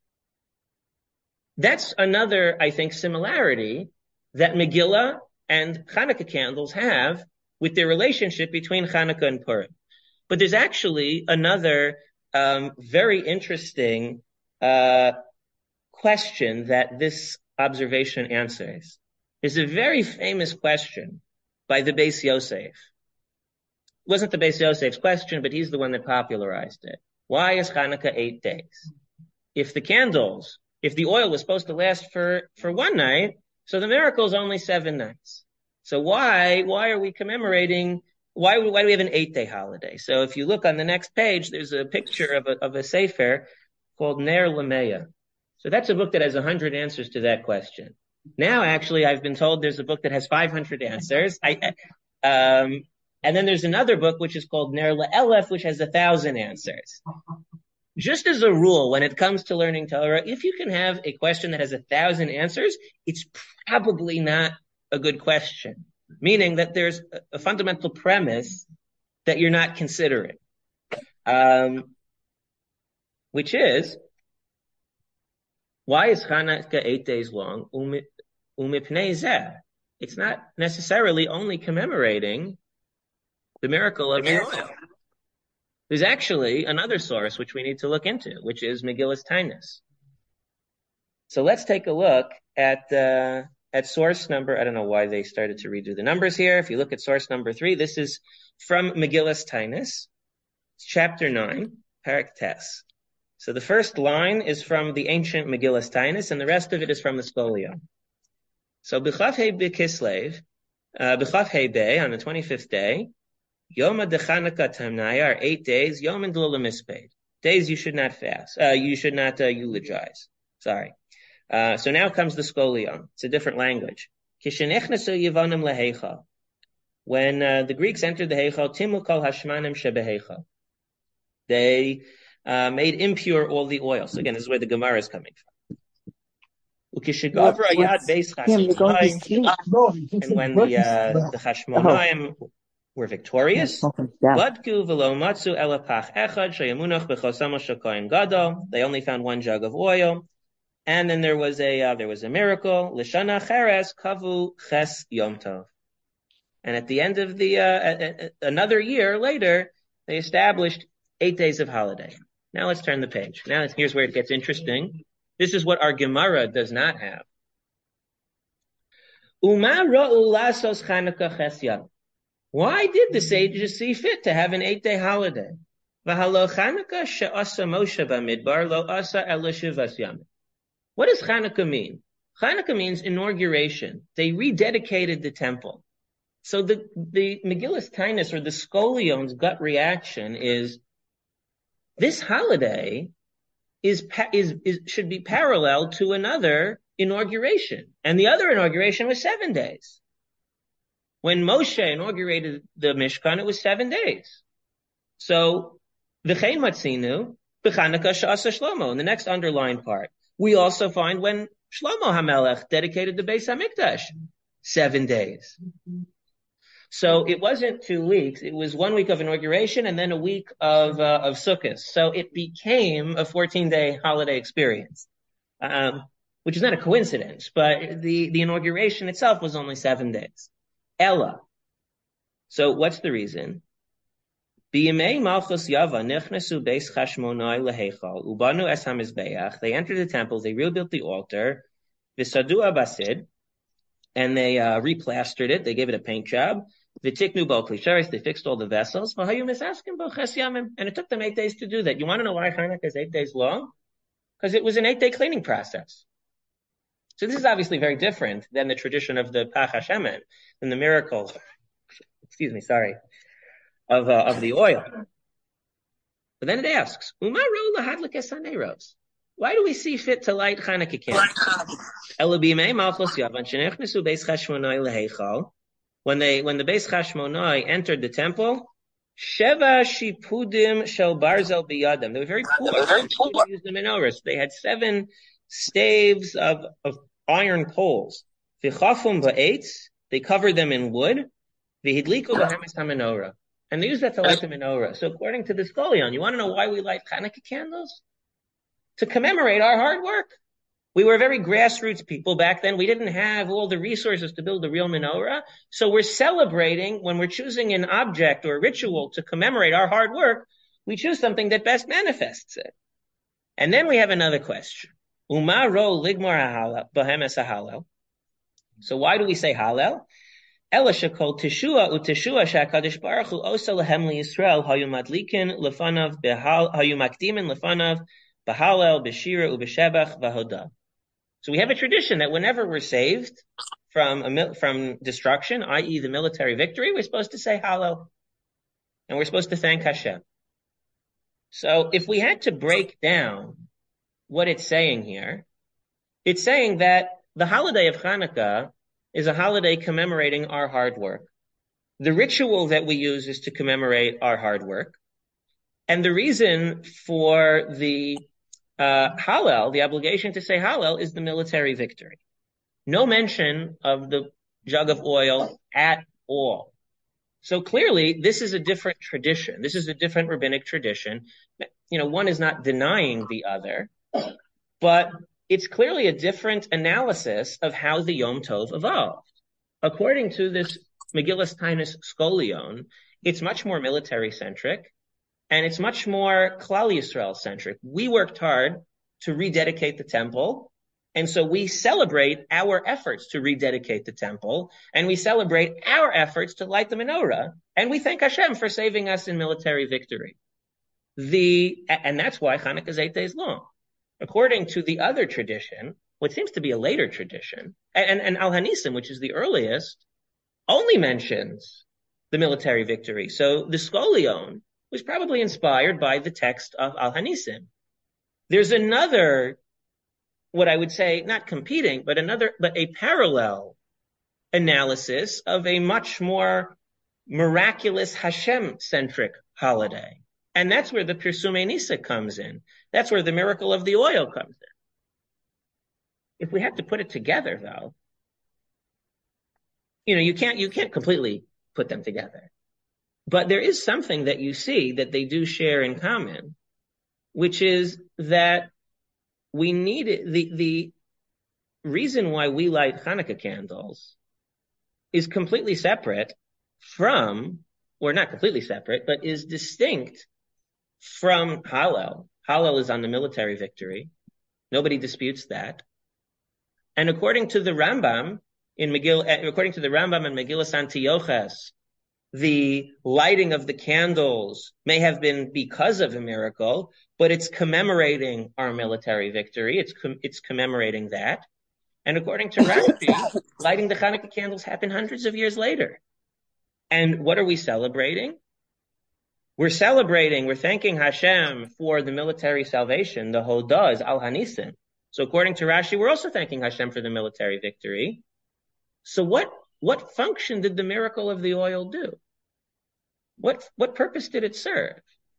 That's another, I think, similarity that Megillah and Hanukkah candles have with their relationship between Hanukkah and Purim. But there's actually another very interesting question that this observation answers. There's a very famous question by the Beis Yosef. It wasn't the Beis Yosef's question, but he's the one that popularized it. Why is Hanukkah 8 days? If the oil was supposed to last for one night, so the miracle is only 7 nights. So why are we commemorating? Why do we have an 8-day holiday? So if you look on the next page, there's a picture of a sefer called Ner Lameya. So that's a book that has 100 answers to that question. Now, actually, I've been told there's a book that has 500 answers. And then there's another book which is called Ner LaElef, which has 1,000 answers. Just as a rule, when it comes to learning Torah, if you can have a question that has 1,000 answers, it's probably not a good question. Meaning that there's a fundamental premise that you're not considering. Which is, why is Hanukkah 8 days long? Umipnei zeh. It's not necessarily only commemorating the miracle of the oil. There's actually another source which we need to look into, which is Megillas Tainus. So let's take a look at source number. I don't know why they started to redo the numbers here. If you look at source number 3, this is from Megillas Tainus, chapter 9, Parak Tes. So the first line is from the ancient Megillas Tainus, and the rest of it is from the Scholion. So B'chav Hei B'Kislev, B'chav Hei Day, on the 25th day, Yom HaDechanukah Tamnaya are 8 days, Yom D'Lo Misped. Days you should not fast, you should not eulogize. Sorry. So now comes the Scholion. It's a different language. Kishenechnesu Yevonim LeHeichal. When the Greeks entered the Heichal, Timu Kol Hashmanim Shebeheichal. They made impure all the oil. So again, this is where the Gemara is coming from. And when the Chashmonaim were victorious, they only found one jug of oil, and then there was a miracle. Lishana Cheres Kavu Ches Yom Tov, and at the end of the another year later, they established 8 days of holiday. Now let's turn the page. Now here's where it gets interesting. This is what our Gemara does not have. Why did the sages see fit to have an 8-day holiday? What does Chanukah mean? Chanukah means inauguration. They rededicated the temple. So the Megillas Tainus, or the Scholion's gut reaction is, this holiday should be parallel to another inauguration. And the other inauguration was 7 days. When Moshe inaugurated the Mishkan, it was 7 days. So, v'chein matzinu, b'Chanukah she'asa Shlomo, in the next underlined part, we also find when Shlomo HaMelech dedicated the Beis HaMikdash, 7 days. So it wasn't 2 weeks, it was 1 week of inauguration and then a week of Sukkot. So it became a 14-day holiday experience, which is not a coincidence, but the inauguration itself was only 7 days. Ella. So what's the reason? B'yimei Malchus Yava nichnesu beis Chashmonai leheichal ubanu es hamizbeach. They entered the temple, they rebuilt the altar, v'sadu abasid, and they replastered it. They gave it a paint job. V'tiknu bo klisharis. They fixed all the vessels. V'hayu misaskim bo ches yamim. And it took them 8 days to do that. You want to know why Hanukkah is 8 days long? Because it was an 8-day cleaning process. So this is obviously very different than the tradition of the Pach HaShemen, than the miracle. Of the oil. But then it asks, why do we see fit to light Chanukah candles? When the Beis Chashmonai entered the temple, Sheva shipudim shel barzel biyadam. They were very poor. They used the menorahs. They had 7 staves of iron poles. V'chafum ba'etz. They covered them in wood. V'hidliku b'hamas hamenorah. And they use that to light the menorah. So according to the Scholion, you want to know why we light Chanukah candles? To commemorate our hard work. We were very grassroots people back then. We didn't have all the resources to build a real menorah. So we're celebrating, when we're choosing an object or a ritual to commemorate our hard work, we choose something that best manifests it. And then we have another question. Uma ro ligmar behemes halal. So why do we say halal? Ela shekol teshua uteshua shakadosh baruch hu osa lehem liyisrael hayu madlikin lefanav hayu makdimin lefanav b'halal b'shira u'b'shebach v'hodah. So we have a tradition that whenever we're saved from destruction, i.e. the military victory, we're supposed to say Hallel. And we're supposed to thank Hashem. So if we had to break down what it's saying here, it's saying that the holiday of Hanukkah is a holiday commemorating our hard work. The ritual that we use is to commemorate our hard work. And the reason for the Hallel, the obligation to say Hallel, is the military victory. No mention of the jug of oil at all. So clearly, this is a different tradition. This is a different rabbinic tradition. One is not denying the other, but it's clearly a different analysis of how the Yom Tov evolved. According to this Megillas Tainus Scholion, it's much more military-centric, and it's much more Klal Yisrael centric. We worked hard to rededicate the temple, and so we celebrate our efforts to rededicate the temple, and we celebrate our efforts to light the menorah, and we thank Hashem for saving us in military victory. And that's why Hanukkah is 8 days long. According to the other tradition, what seems to be a later tradition, and Al-Hanisim, which is the earliest, only mentions the military victory. So the Scholion was probably inspired by the text of Al-Hanisim. There's another, what I would say, not competing, but a parallel analysis of a much more miraculous Hashem-centric holiday. And that's where the Pirsumei Nisa comes in. That's where the miracle of the oil comes in. If we have to put it together, though, you can't completely put them together. But there is something that you see that they do share in common, which is that we need the reason why we light Hanukkah candles is completely separate from, or not completely separate, but is distinct from Hallel. Hallel is on the military victory. Nobody disputes that. And according to the Rambam and Megillas Antiochus, the lighting of the candles may have been because of a miracle, but it's commemorating our military victory. It's commemorating that. And according to Rashi, lighting the Hanukkah candles happened hundreds of years later. And what are we celebrating? We're thanking Hashem for the military salvation. The Hodah is Al-Hanisim. So according to Rashi, we're also thanking Hashem for the military victory. So what function did the miracle of the oil do? What purpose did it serve?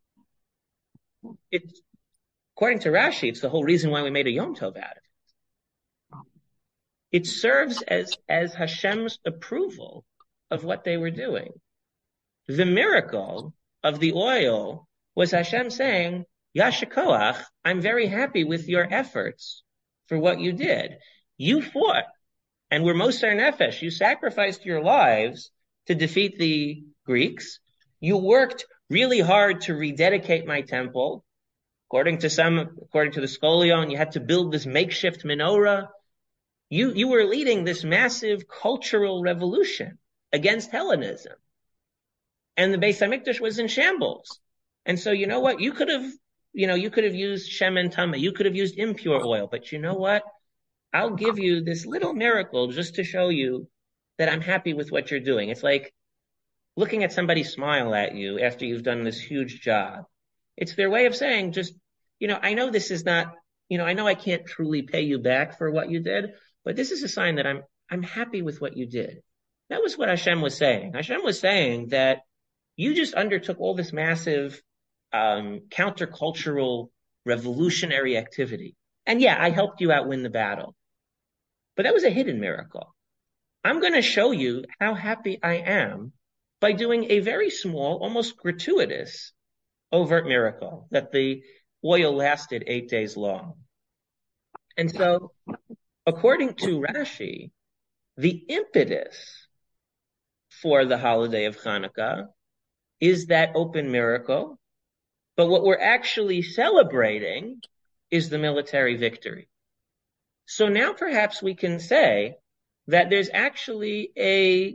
According to Rashi, it's the whole reason why we made a Yom Tov out of it. It serves as Hashem's approval of what they were doing. The miracle of the oil was Hashem saying, Yasher Koach, I'm very happy with your efforts for what you did. You fought and were Moser Nefesh. You sacrificed your lives to defeat the Greeks. You worked really hard to rededicate my temple. According to the Scholion, you had to build this makeshift menorah. You were leading this massive cultural revolution against Hellenism. And the Beis HaMikdash was in shambles. And so you know what? You could have used Shemen Tameh. You could have used impure oil. But you know what? I'll give you this little miracle just to show you that I'm happy with what you're doing. It's like looking at somebody smile at you after you've done this huge job. It's their way of saying just, I know this is not, I know I can't truly pay you back for what you did, but this is a sign that I'm happy with what you did. That was what Hashem was saying. Hashem was saying that you just undertook all this massive countercultural revolutionary activity. And yeah, I helped you out win the battle. But that was a hidden miracle. I'm going to show you how happy I am by doing a very small, almost gratuitous, overt miracle that the oil lasted 8 days long. And so, according to Rashi, the impetus for the holiday of Hanukkah is that open miracle, but what we're actually celebrating is the military victory. So now perhaps we can say that there's actually a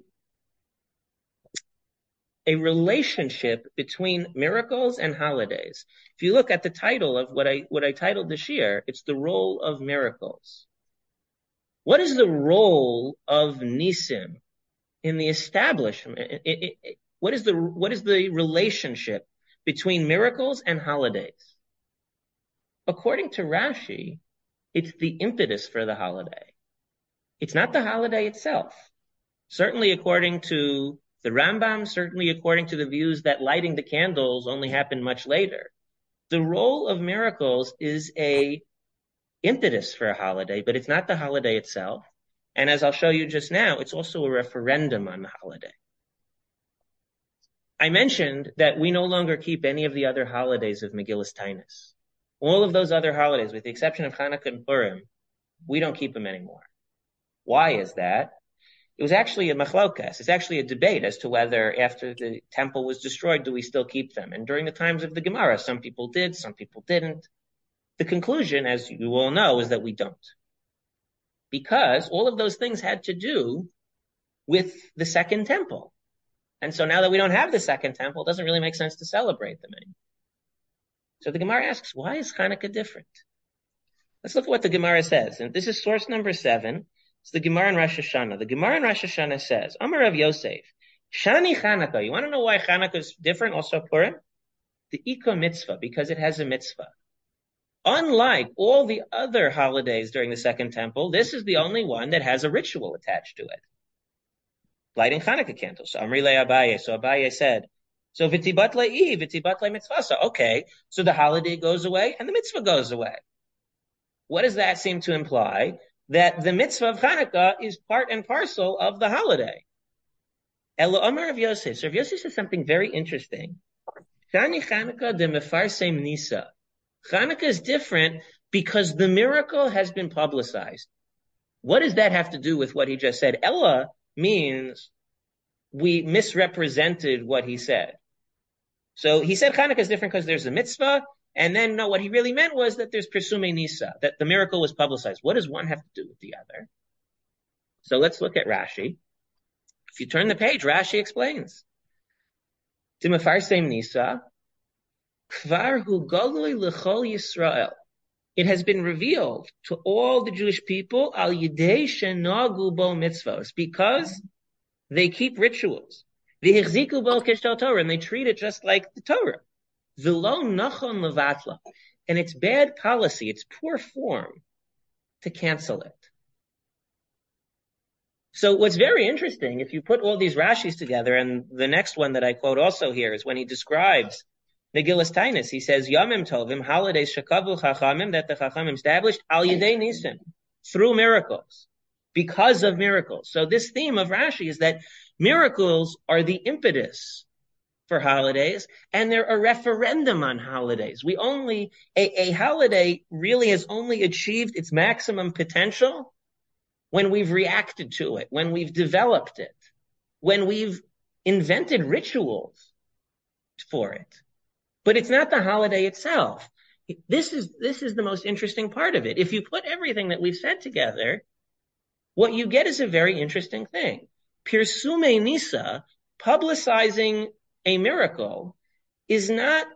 relationship between miracles and holidays. If you look at the title of what I titled this year, it's the role of miracles. What is the role of Nisim in the establishment? What is the relationship between miracles and holidays? According to Rashi, it's the impetus for the holiday. It's not the holiday itself. Certainly according to the Rambam, certainly according to the views that lighting the candles only happened much later. The role of miracles is a impetus for a holiday, but it's not the holiday itself. And as I'll show you just now, it's also a referendum on the holiday. I mentioned that we no longer keep any of the other holidays of Megillas Taanis. All of those other holidays, with the exception of Hanukkah and Purim, we don't keep them anymore. Why is that? It was actually a machlokas. It's actually a debate as to whether after the temple was destroyed, do we still keep them? And during the times of the Gemara, some people did, some people didn't. The conclusion, as you all know, is that we don't. Because all of those things had to do with the second temple. And so now that we don't have the second temple, it doesn't really make sense to celebrate them anymore. So the Gemara asks, why is Hanukkah different? Let's look at what the Gemara says. And this is source number 7. It's the Gemara in Rosh Hashanah. The Gemara in Rosh Hashanah says, Amar Rav Yosef, Shani Hanukkah. You want to know why Hanukkah is different, also Purim? The Iko mitzvah, because it has a mitzvah. Unlike all the other holidays during the Second Temple, this is the only one that has a ritual attached to it. Lighting Hanukkah candles. So Amri le Abaye. So Abaye said, so v'tibat le'i, v'tibat le mitzvah. So okay, so the holiday goes away and the mitzvah goes away. What does that seem to imply? That the mitzvah of Hanukkah is part and parcel of the holiday. Elo Amar Rav Yosef. So Rav Yosef says something very interesting. Shani Hanukkah de mefarsem nisa. Hanukkah is different because the miracle has been publicized. What does that have to do with what he just said? Ella means we misrepresented what he said. So he said Hanukkah is different because there's a mitzvah, and then no, what he really meant was that there's Persume Nisa, that the miracle was publicized. What does one have to do with the other? So let's look at Rashi. If you turn the page, Rashi explains. Timefarsem Nisa, Kvar hu goloi l'chol Yisrael. It has been revealed to all the Jewish people al yidei shenagu bo mitzvos, because they keep rituals. V'hichziku bo kishal Torah, and they treat it just like the Torah. V'lo nachon levatla, and it's bad policy, it's poor form to cancel it. So what's very interesting, if you put all these Rashis together, and the next one that I quote also here is when he describes Megillas Tainus, he says, Yomim Tovim, holidays, shakavu chachamim, that the chachamim established, al yedei nisim, through miracles, because of miracles. So this theme of Rashi is that miracles are the impetus for holidays, and they're a referendum on holidays. A holiday really has only achieved its maximum potential when we've reacted to it, when we've developed it, when we've invented rituals for it. But it's not the holiday itself. This is the most interesting part of it. If you put everything that we've said together, what you get is a very interesting thing. Pirsume Nisa, publicizing a miracle, is not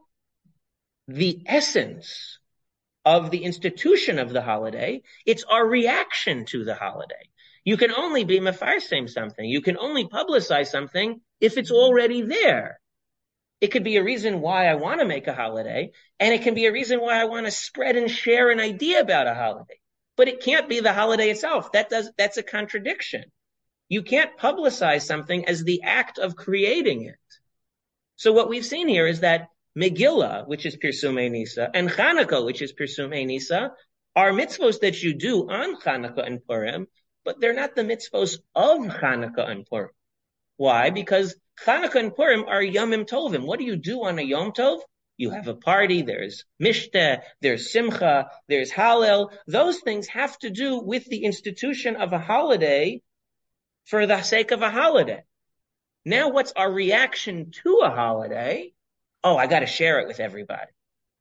the essence of the institution of the holiday. It's our reaction to the holiday. You can only be mefarsem something. You can only publicize something if it's already there. It could be a reason why I want to make a holiday, and it can be a reason why I want to spread and share an idea about a holiday. But it can't be the holiday itself. That's a contradiction. You can't publicize something as the act of creating it. So what we've seen here is that Megillah, which is Pirsume Nisa, and Chanukah, which is Pirsume Nisa, are mitzvos that you do on Chanukah and Purim, but they're not the mitzvos of Chanukah and Purim. Why? Because Chanukah and Purim are Yomim Tovim. What do you do on a Yom Tov? You have a party, there's Mishteh, there's Simcha, there's Hallel. Those things have to do with the institution of a holiday for the sake of a holiday. Now what's our reaction to a holiday? Oh, I got to share it with everybody.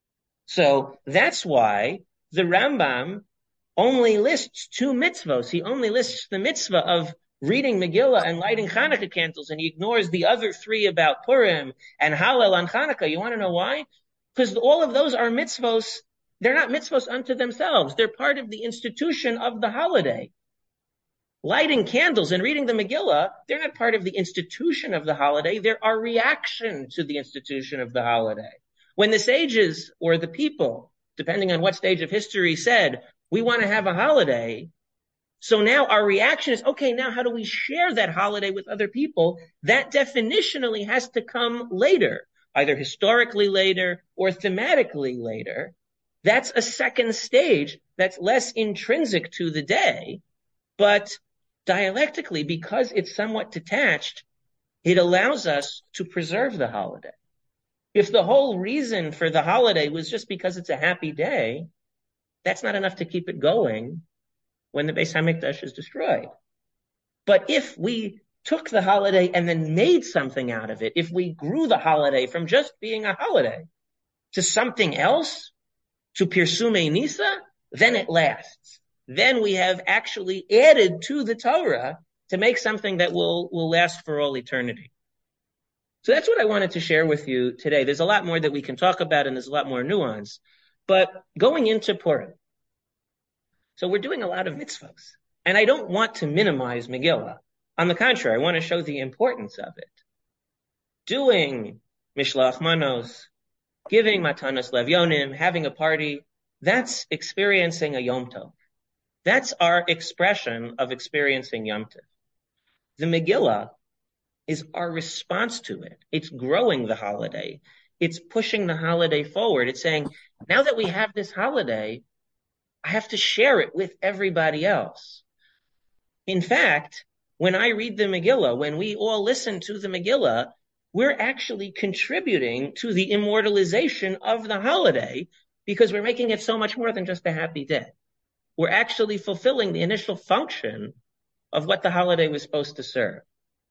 So that's why the Rambam only lists 2 mitzvos. He only lists the mitzvah of reading Megillah and lighting Hanukkah candles, and he ignores the other 3 about Purim and Hallel on Hanukkah. You want to know why? Because all of those are mitzvos. They're not mitzvos unto themselves. They're part of the institution of the holiday. Lighting candles and reading the Megillah, they're not part of the institution of the holiday. They're our reaction to the institution of the holiday. When the sages or the people, depending on what stage of history, said, we want to have a holiday, so now our reaction is, okay, now how do we share that holiday with other people? That definitionally has to come later, either historically later or thematically later. That's a second stage that's less intrinsic to the day, but dialectically, because it's somewhat detached, it allows us to preserve the holiday. If the whole reason for the holiday was just because it's a happy day, that's not enough to keep it going when the Beis HaMikdash is destroyed. But if we took the holiday and then made something out of it, if we grew the holiday from just being a holiday to something else, to Pirsume Nisa, then it lasts. Then we have actually added to the Torah to make something that will last for all eternity. So that's what I wanted to share with you today. There's a lot more that we can talk about, and there's a lot more nuance. But going into Purim, so we're doing a lot of mitzvahs. And I don't want to minimize Megillah. On the contrary, I want to show the importance of it. Doing Mishloach Manos, giving Matanos Levyonim, having a party, that's experiencing a Yom Tov. That's our expression of experiencing Yom Tov. The Megillah is our response to it. It's growing the holiday. It's pushing the holiday forward. It's saying, now that we have this holiday, I have to share it with everybody else. In fact, when I read the Megillah, when we all listen to the Megillah, we're actually contributing to the immortalization of the holiday because we're making it so much more than just a happy day. We're actually fulfilling the initial function of what the holiday was supposed to serve.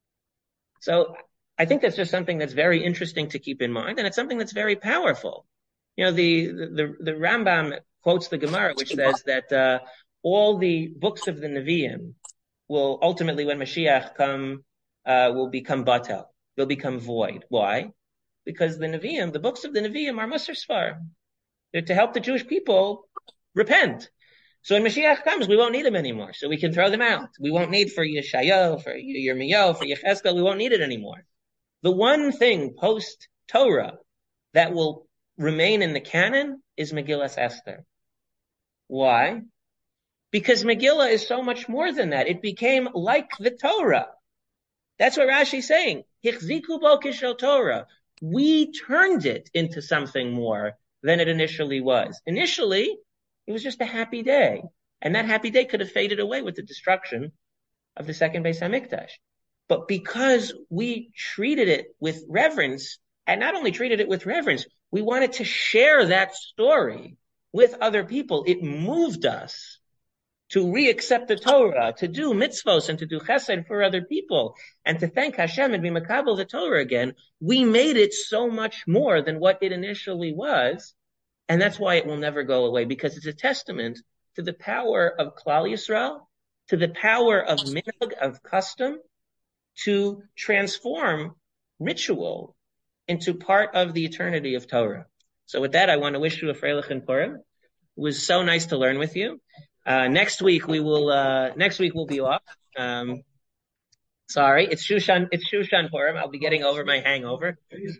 So I think that's just something that's very interesting to keep in mind, and it's something that's very powerful. You know, the Rambam quotes the Gemara, which says that all the books of the Nevi'im will ultimately, when Mashiach come, will become batel. They'll become void. Why? Because the Nevi'im, the books of the Nevi'im are Musar Sfar. They're to help the Jewish people repent. So when Mashiach comes, we won't need them anymore. So we can throw them out. We won't need for Yeshayahu, for Yirmiyahu, for Yechezkel. We won't need it anymore. The one thing post-Torah that will remain in the canon is Megillas Esther. Why? Because Megillah is so much more than that. It became like the Torah. That's what Rashi's saying. Hichziku bo kishel Torah. We turned it into something more than it initially was. Initially, it was just a happy day. And that happy day could have faded away with the destruction of the second Beis HaMikdash. But because we treated it with reverence, and not only treated it with reverence, we wanted to share that story with other people. It moved us to re-accept the Torah, to do mitzvos and to do chesed for other people, and to thank Hashem and be makabel the Torah again. We made it so much more than what it initially was, and that's why it will never go away, because it's a testament to the power of Klal Yisrael, to the power of minhag, of custom, to transform ritual into part of the eternity of Torah. So with that, I want to wish you a freilich and Purim. It was so nice to learn with you. Next week we'll be off. Sorry, it's Shushan Purim. I'll be getting over my hangover.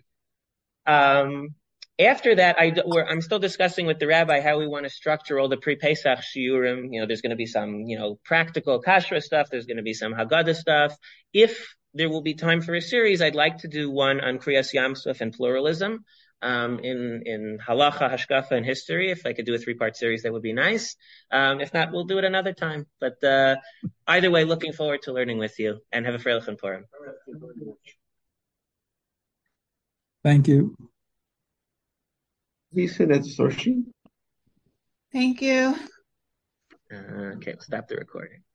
After that, I'm still discussing with the rabbi how we want to structure all the pre-Pesach shiurim. You know, there's going to be some, practical kashrah stuff. There's going to be some Haggadah stuff. If there will be time for a series, I'd like to do one on Kriyas Yam Suf and pluralism. In halacha, hashkafa, and history. If I could do a 3-part series, that would be nice. If not, we'll do it another time. But either way, looking forward to learning with you, and have a freilich and Purim. Thank you. Lisa, that's Sorshi. Thank you. Okay, we'll stop the recording.